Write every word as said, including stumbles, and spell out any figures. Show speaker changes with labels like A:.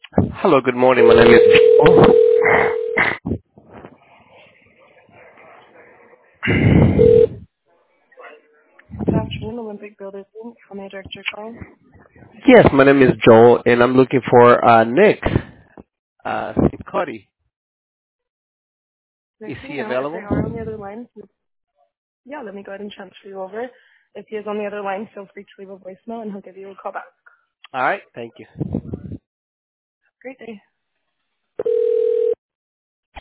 A: Hello, good morning. My name is Joe.
B: Good afternoon, Olympic Builders Inc. How may I direct your call?
A: Yes, my name is Joe, and I'm looking for uh, Nick uh, Cuddy.
B: Right
A: Is he
B: now, if they
A: available?
B: are on the other line, yeah, let me go ahead and transfer you over. If he is on the other line, feel free to leave a voicemail and he'll give you a call back.
A: All right, thank you.
B: Great day.